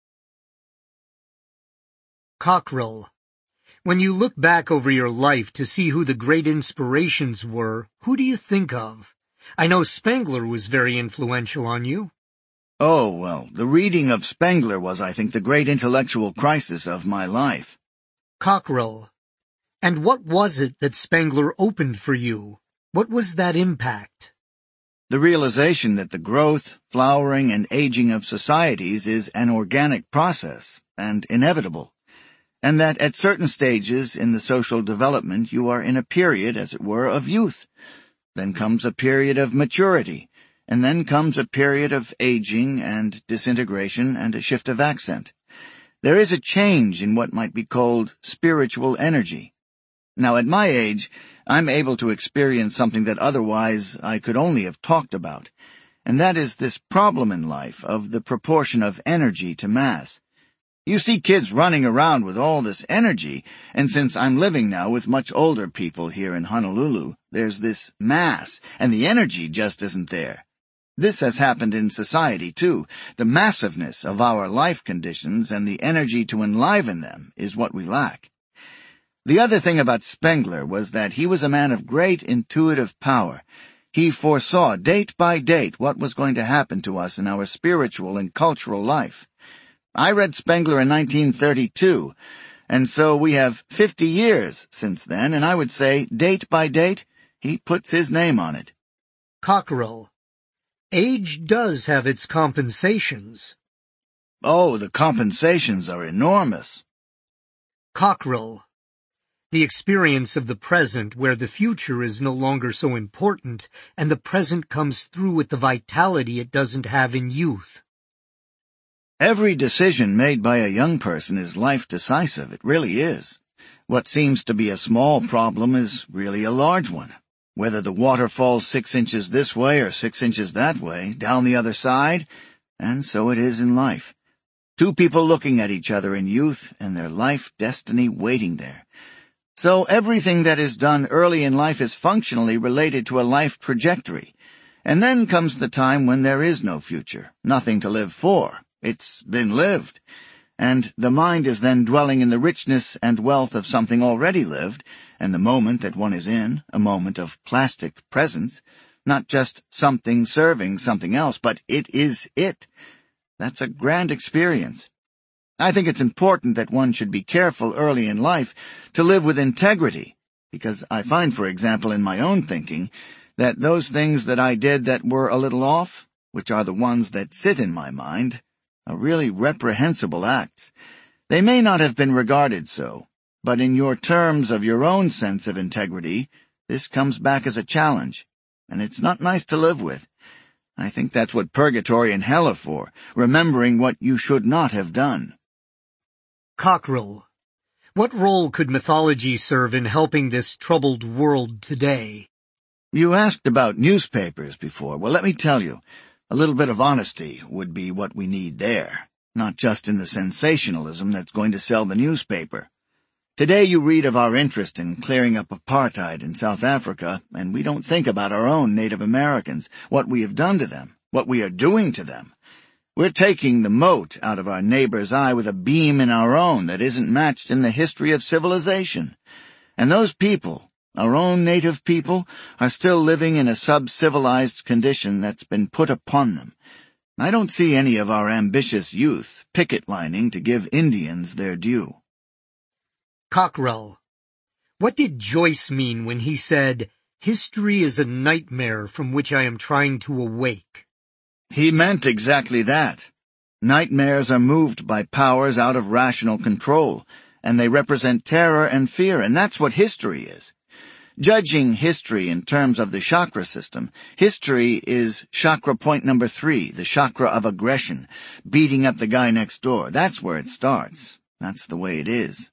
Cockrell. When you look back over your life to see who the great inspirations were, who do you think of? I know Spengler was very influential on you. Oh, well, the reading of Spengler was, I think, the great intellectual crisis of my life. Cockrell. And what was it that Spengler opened for you? What was that impact? The realization that the growth, flowering, and aging of societies is an organic process, and inevitable, and that at certain stages in the social development you are in a period, as it were, of youth. Then comes a period of maturity, and then comes a period of aging and disintegration and a shift of accent. There is a change in what might be called spiritual energy. Now, at my age, I'm able to experience something that otherwise I could only have talked about, and that is this problem in life of the proportion of energy to mass. You see kids running around with all this energy, and since I'm living now with much older people here in Honolulu, there's this mass, and the energy just isn't there. This has happened in society, too. The massiveness of our life conditions and the energy to enliven them is what we lack. The other thing about Spengler was that he was a man of great intuitive power. He foresaw, date by date, what was going to happen to us in our spiritual and cultural life. I read Spengler in nineteen thirty-two, and so we have fifty years since then, and I would say, date by date, he puts his name on it. Cockerell. Age does have its compensations. Oh, the compensations are enormous. Cockerell. The experience of the present where the future is no longer so important and the present comes through with the vitality it doesn't have in youth. Every decision made by a young person is life decisive. It really is. What seems to be a small problem is really a large one. Whether the water falls six inches this way or six inches that way, down the other side, and so it is in life. Two people looking at each other in youth and their life destiny waiting there. So everything that is done early in life is functionally related to a life trajectory. And then comes the time when there is no future, nothing to live for. It's been lived. And the mind is then dwelling in the richness and wealth of something already lived, and the moment that one is in, a moment of plastic presence, not just something serving something else, but it is it. That's a grand experience. I think it's important that one should be careful early in life to live with integrity, because I find, for example, in my own thinking, that those things that I did that were a little off, which are the ones that sit in my mind, are really reprehensible acts. They may not have been regarded so, but in your terms of your own sense of integrity, this comes back as a challenge, and it's not nice to live with. I think that's what purgatory and hell are for, remembering what you should not have done. Cockerell. What role could mythology serve in helping this troubled world today? You asked about newspapers before. Well, let me tell you, a little bit of honesty would be what we need there, not just in the sensationalism that's going to sell the newspaper. Today you read of our interest in clearing up apartheid in South Africa, and we don't think about our own Native Americans, what we have done to them, what we are doing to them. We're taking the mote out of our neighbor's eye with a beam in our own that isn't matched in the history of civilization. And those people, our own native people, are still living in a sub-civilized condition that's been put upon them. I don't see any of our ambitious youth picket lining to give Indians their due. Cockerell. What did Joyce mean when he said, "History is a nightmare from which I am trying to awake"? He meant exactly that. Nightmares are moved by powers out of rational control, and they represent terror and fear, and that's what history is. Judging history in terms of the chakra system, history is chakra point number three, the chakra of aggression, beating up the guy next door. That's where it starts. That's the way it is.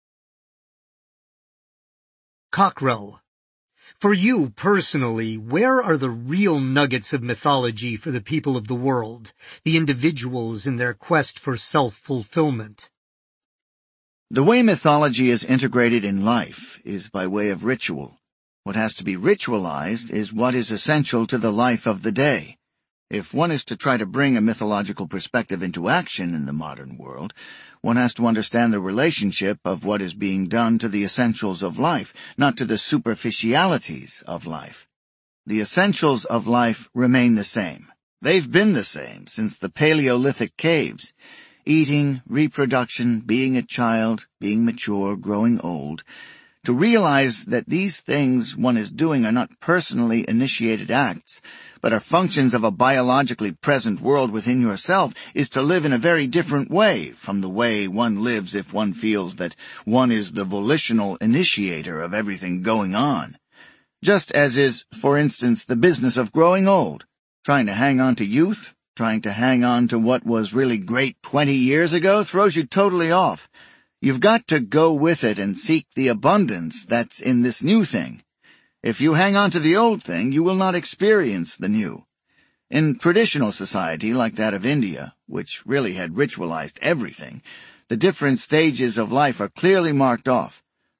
Cockerell. For you personally, where are the real nuggets of mythology for the people of the world, the individuals in their quest for self-fulfillment? The way mythology is integrated in life is by way of ritual. What has to be ritualized is what is essential to the life of the day. If one is to try to bring a mythological perspective into action in the modern world, one has to understand the relationship of what is being done to the essentials of life, not to the superficialities of life. The essentials of life remain the same. They've been the same since the Paleolithic caves. Eating, reproduction, being a child, being mature, growing old. To realize that these things one is doing are not personally initiated acts, but are functions of a biologically present world within yourself, is to live in a very different way from the way one lives if one feels that one is the volitional initiator of everything going on. Just as is, for instance, the business of growing old, trying to hang on to youth, trying to hang on to what was really great twenty years ago throws you totally off. You've got to go with it and seek the abundance that's in this new thing. If you hang on to the old thing, you will not experience the new. In traditional society like that of India, which really had ritualized everything, the different stages of life are clearly marked off.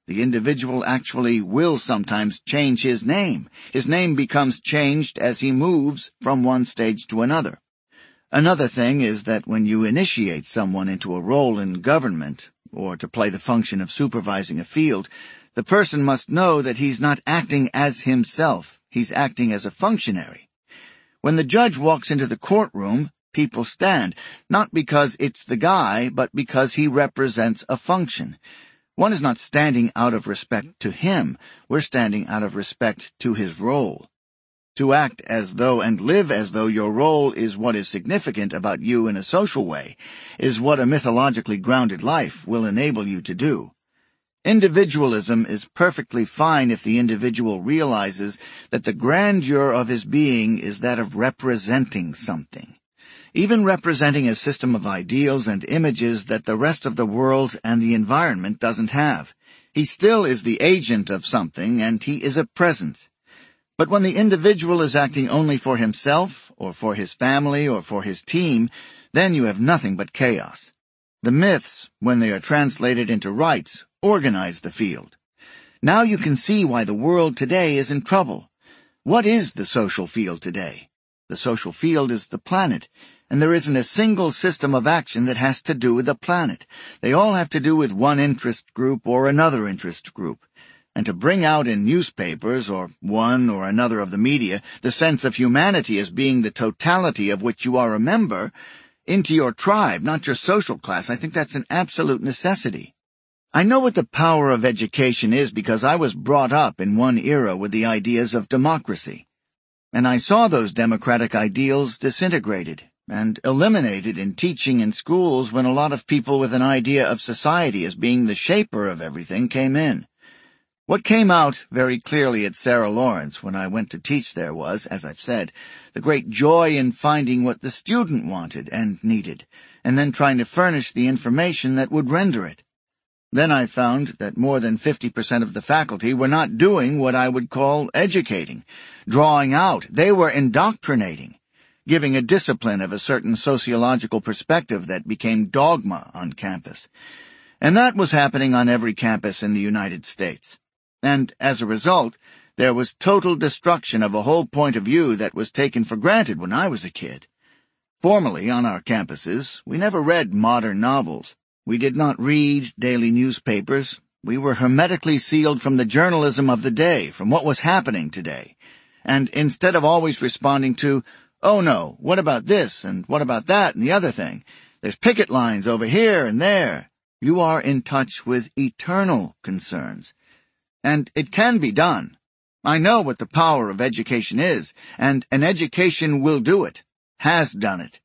The individual actually will sometimes change his name. His name becomes changed as he moves from one stage to another. Another thing is that when you initiate someone into a role in government, or to play the function of supervising a field, the person must know that he's not acting as himself. He's acting as a functionary. When the judge walks into the courtroom, people stand, not because it's the guy, but because he represents a function. One is not standing out of respect to him. We're standing out of respect to his role. To act as though and live as though your role is what is significant about you in a social way is what a mythologically grounded life will enable you to do. Individualism is perfectly fine if the individual realizes that the grandeur of his being is that of representing something. Even representing a system of ideals and images that the rest of the world and the environment doesn't have. He still is the agent of something, and he is a presence. But when the individual is acting only for himself, or for his family, or for his team, then you have nothing but chaos. The myths, when they are translated into rites, organize the field. Now you can see why the world today is in trouble. What is the social field today? The social field is the planet. And there isn't a single system of action that has to do with the planet. They all have to do with one interest group or another interest group. And to bring out in newspapers, or one or another of the media, the sense of humanity as being the totality of which you are a member, into your tribe, not your social class, I think that's an absolute necessity. I know what the power of education is because I was brought up in one era with the ideas of democracy. And I saw those democratic ideals disintegrated and eliminated in teaching in schools when a lot of people with an idea of society as being the shaper of everything came in. What came out very clearly at Sarah Lawrence when I went to teach there was, as I've said, the great joy in finding what the student wanted and needed, and then trying to furnish the information that would render it. Then I found that more than fifty percent of the faculty were not doing what I would call educating, drawing out. They were indoctrinating, giving a discipline of a certain sociological perspective that became dogma on campus. And that was happening on every campus in the United States. And as a result, there was total destruction of a whole point of view that was taken for granted when I was a kid. Formerly, on our campuses, we never read modern novels. We did not read daily newspapers. We were hermetically sealed from the journalism of the day, from what was happening today. And instead of always responding to, oh no, what about this, and what about that, and the other thing? There's picket lines over here and there. You are in touch with eternal concerns. And it can be done. I know what the power of education is, and an education will do it, has done it.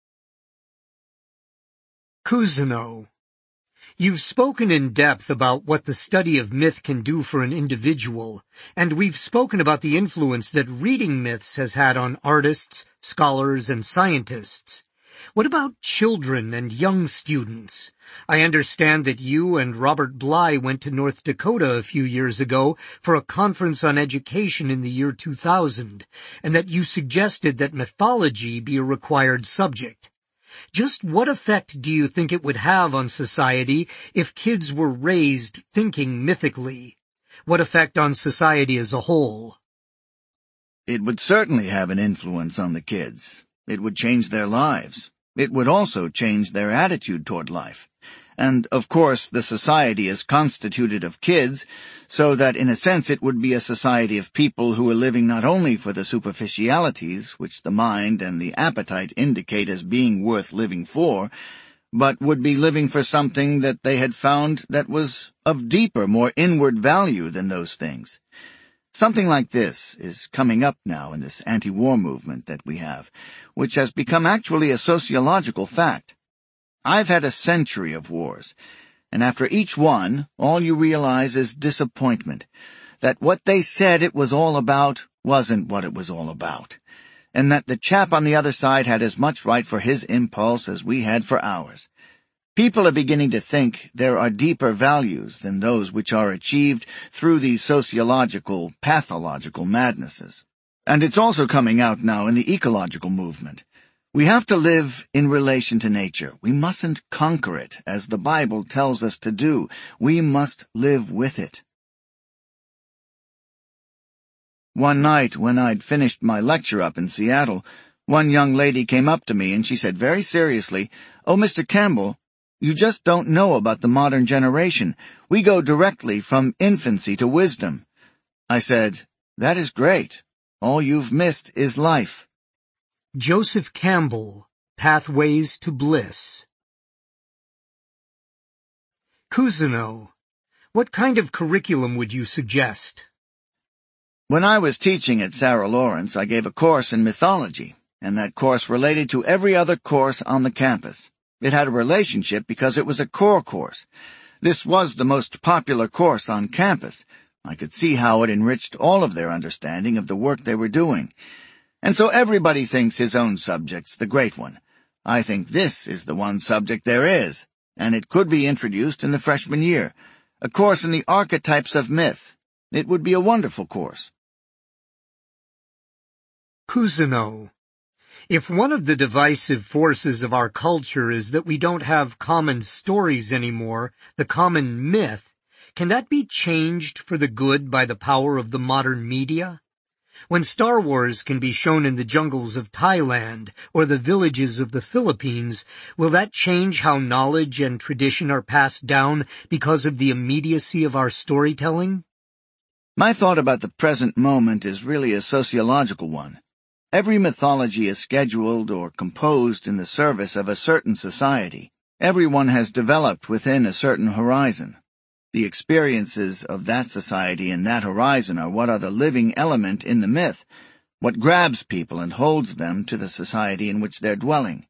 Cousineau. You've spoken in depth about what the study of myth can do for an individual, and we've spoken about the influence that reading myths has had on artists, scholars, and scientists. What about children and young students? I understand that you and Robert Bly went to North Dakota a few years ago for a conference on education in the year two thousand, and that you suggested that mythology be a required subject. Just what effect do you think it would have on society if kids were raised thinking mythically? What effect on society as a whole? It would certainly have an influence on the kids. It would change their lives. It would also change their attitude toward life. And, of course, the society is constituted of kids, so that in a sense it would be a society of people who are living not only for the superficialities, which the mind and the appetite indicate as being worth living for, but would be living for something that they had found that was of deeper, more inward value than those things. Something like this is coming up now in this anti-war movement that we have, which has become actually a sociological fact. I've had a century of wars, and after each one, all you realize is disappointment, that what they said it was all about wasn't what it was all about, and that the chap on the other side had as much right for his impulse as we had for ours. People are beginning to think there are deeper values than those which are achieved through these sociological, pathological madnesses. And it's also coming out now in the ecological movement. We have to live in relation to nature. We mustn't conquer it, as the Bible tells us to do. We must live with it. One night, when I'd finished my lecture up in Seattle, one young lady came up to me and she said very seriously, "Oh, Mister Campbell, you just don't know about the modern generation. We go directly from infancy to wisdom." I said, "That is great. All you've missed is life." Joseph Campbell, Pathways to Bliss. Cousineau, what kind of curriculum would you suggest? When I was teaching at Sarah Lawrence, I gave a course in mythology, and that course related to every other course on the campus. It had a relationship because it was a core course. This was the most popular course on campus. I could see how it enriched all of their understanding of the work they were doing. And so everybody thinks his own subject's the great one. I think this is the one subject there is, and it could be introduced in the freshman year. A course in the archetypes of myth. It would be a wonderful course. Cousineau, if one of the divisive forces of our culture is that we don't have common stories anymore, the common myth, can that be changed for the good by the power of the modern media? When Star Wars can be shown in the jungles of Thailand or the villages of the Philippines, will that change how knowledge and tradition are passed down because of the immediacy of our storytelling? My thought about the present moment is really a sociological one. Every mythology is scheduled or composed in the service of a certain society. Everyone has developed within a certain horizon. The experiences of that society and that horizon are what are the living element in the myth, what grabs people and holds them to the society in which they're dwelling.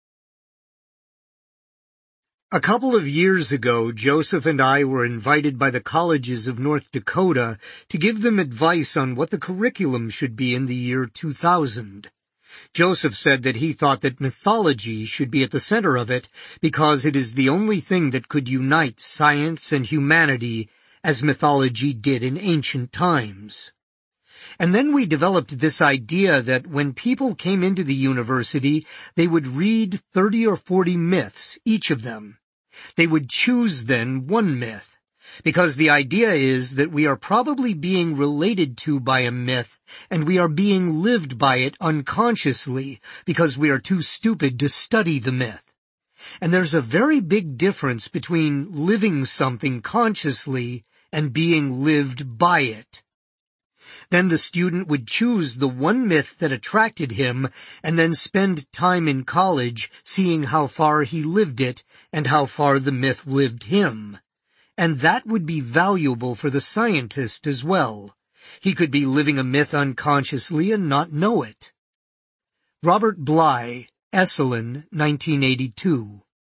A couple of years ago, Joseph and I were invited by the colleges of North Dakota to give them advice on what the curriculum should be in the year two thousand. Joseph said that he thought that mythology should be at the center of it because it is the only thing that could unite science and humanity as mythology did in ancient times. And then we developed this idea that when people came into the university, they would read thirty or forty myths, each of them. They would choose then one myth, because the idea is that we are probably being related to by a myth, and we are being lived by it unconsciously because we are too stupid to study the myth. And there's a very big difference between living something consciously and being lived by it. Then the student would choose the one myth that attracted him and then spend time in college seeing how far he lived it and how far the myth lived him. And that would be valuable for the scientist as well. He could be living a myth unconsciously and not know it. Robert Bly, Esalen, nineteen eighty-two.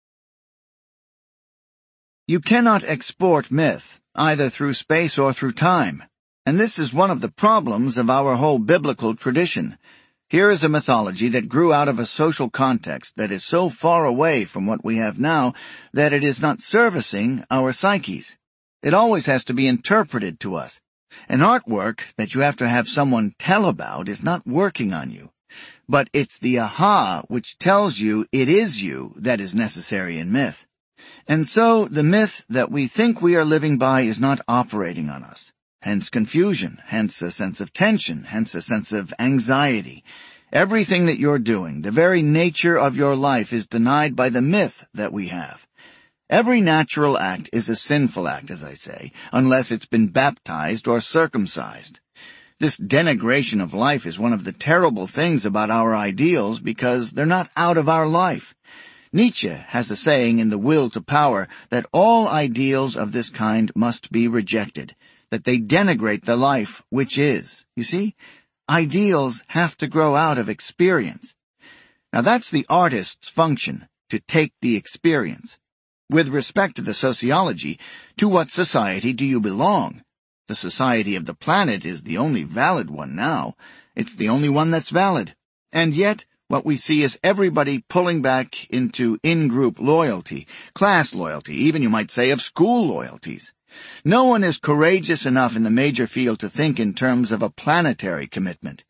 You cannot export myth, either through space or through time. And this is one of the problems of our whole biblical tradition. Here is a mythology that grew out of a social context that is so far away from what we have now that it is not servicing our psyches. It always has to be interpreted to us. An artwork that you have to have someone tell about is not working on you. But it's the aha which tells you it is you that is necessary in myth. And so the myth that we think we are living by is not operating on us. Hence confusion, hence a sense of tension, hence a sense of anxiety. Everything that you're doing, the very nature of your life, is denied by the myth that we have. Every natural act is a sinful act, as I say, unless it's been baptized or circumcised. This denigration of life is one of the terrible things about our ideals because they're not out of our life. Nietzsche has a saying in The Will to Power that all ideals of this kind must be rejected, that they denigrate the life which is. You see, ideals have to grow out of experience. Now that's the artist's function, to take the experience. With respect to the sociology, to what society do you belong? The society of the planet is the only valid one now. It's the only one that's valid. And yet, what we see is everybody pulling back into in-group loyalty, class loyalty, even you might say of school loyalties. No one is courageous enough in the major field to think in terms of a planetary commitment.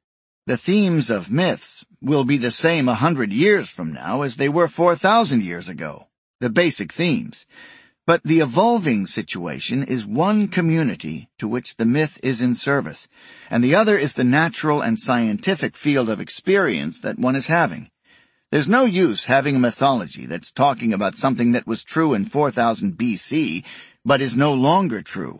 The themes of myths will be the same a hundred years from now as they were four thousand years ago, the basic themes. But the evolving situation is one community to which the myth is in service, and the other is the natural and scientific field of experience that one is having. There's no use having a mythology that's talking about something that was true in four thousand B C, but is no longer true.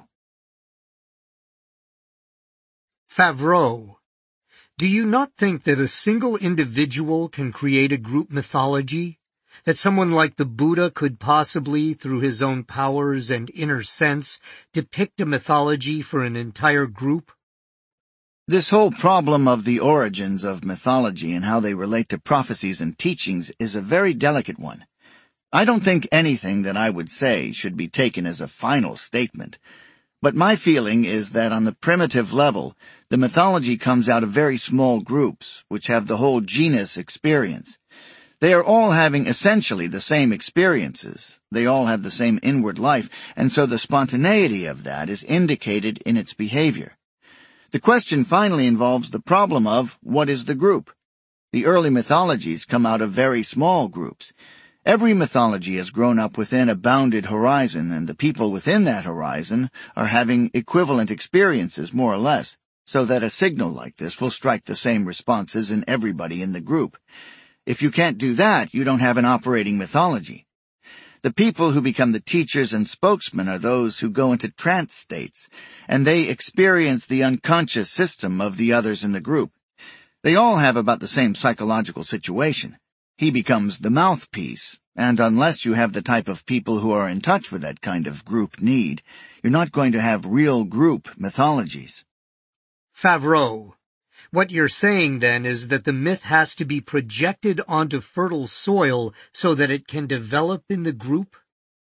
Favreau, do you not think that a single individual can create a group mythology? That someone like the Buddha could possibly, through his own powers and inner sense, depict a mythology for an entire group? This whole problem of the origins of mythology and how they relate to prophecies and teachings is a very delicate one. I don't think anything that I would say should be taken as a final statement. But my feeling is that on the primitive level, the mythology comes out of very small groups, which have the whole genus experience. They are all having essentially the same experiences. They all have the same inward life, and so the spontaneity of that is indicated in its behavior. The question finally involves the problem of what is the group. The early mythologies come out of very small groups. Every mythology has grown up within a bounded horizon, and the people within that horizon are having equivalent experiences, more or less, so that a signal like this will strike the same responses in everybody in the group. If you can't do that, you don't have an operating mythology. The people who become the teachers and spokesmen are those who go into trance states, and they experience the unconscious system of the others in the group. They all have about the same psychological situation. He becomes the mouthpiece, and unless you have the type of people who are in touch with that kind of group need, you're not going to have real group mythologies. Favreau, what you're saying then is that the myth has to be projected onto fertile soil so that it can develop in the group?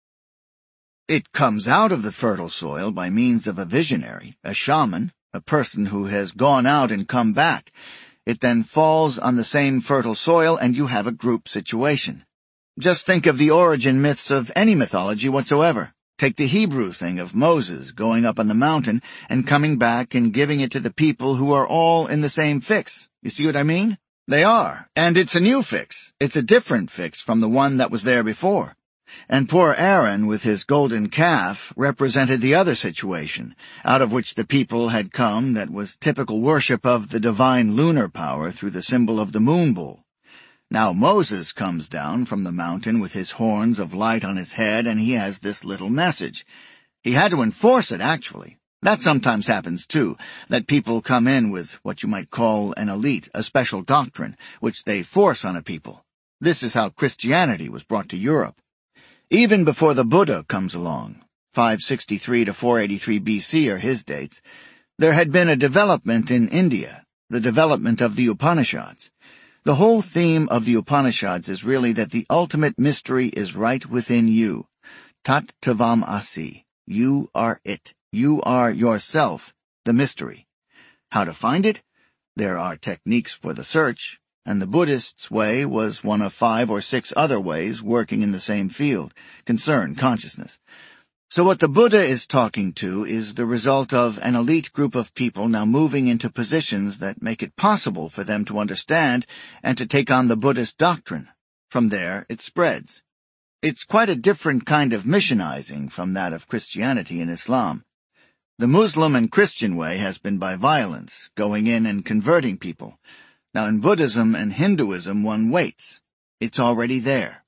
It comes out of the fertile soil by means of a visionary, a shaman, a person who has gone out and come back. It then falls on the same fertile soil and you have a group situation. Just think of the origin myths of any mythology whatsoever. Take the Hebrew thing of Moses going up on the mountain and coming back and giving it to the people who are all in the same fix. You see what I mean? They are. And it's a new fix. It's a different fix from the one that was there before. And poor Aaron with his golden calf represented the other situation, out of which the people had come that was typical worship of the divine lunar power through the symbol of the moon bull. Now Moses comes down from the mountain with his horns of light on his head, and he has this little message. He had to enforce it, actually. That sometimes happens, too, that people come in with what you might call an elite, a special doctrine, which they force on a people. This is how Christianity was brought to Europe. Even before the Buddha comes along, five sixty-three to four eighty-three B C are his dates, there had been a development in India, the development of the Upanishads. The whole theme of the Upanishads is really that the ultimate mystery is right within you. Tat Tavam Asi. You are it. You are yourself, the mystery. How to find it? There are techniques for the search, and the Buddhist's way was one of five or six other ways working in the same field, concern, consciousness. So what the Buddha is talking to is the result of an elite group of people now moving into positions that make it possible for them to understand and to take on the Buddhist doctrine. From there, it spreads. It's quite a different kind of missionizing from that of Christianity and Islam. The Muslim and Christian way has been by violence, going in and converting people. Now in Buddhism and Hinduism one waits. It's already there.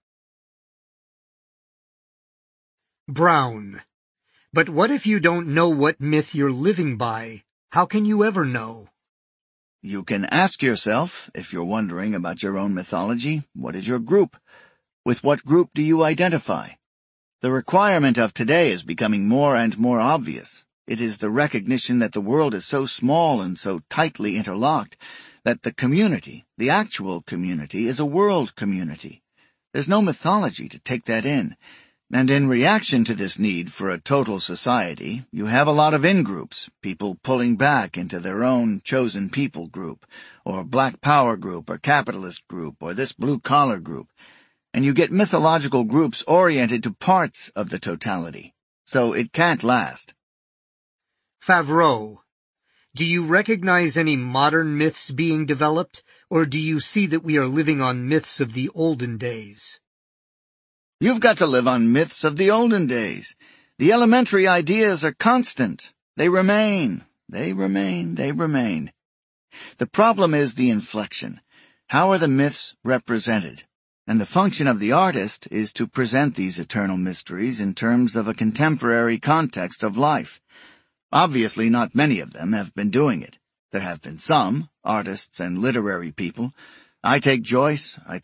Brown, but what if you don't know what myth you're living by? How can you ever know? You can ask yourself, if you're wondering about your own mythology, what is your group? With what group do you identify? The requirement of today is becoming more and more obvious. It is the recognition that the world is so small and so tightly interlocked that the community, the actual community, is a world community. There's no mythology to take that in. And in reaction to this need for a total society, you have a lot of in-groups, people pulling back into their own chosen people group, or black power group, or capitalist group, or this blue-collar group. And you get mythological groups oriented to parts of the totality. So it can't last. Favreau, Do you recognize any modern myths being developed, or do you see that we are living on myths of the olden days? You've got to live on myths of the olden days. The elementary ideas are constant. They remain. They remain. They remain. The problem is the inflection. How are the myths represented? And the function of the artist is to present these eternal mysteries in terms of a contemporary context of life. Obviously, not many of them have been doing it. There have been some, artists and literary people. I take Joyce, I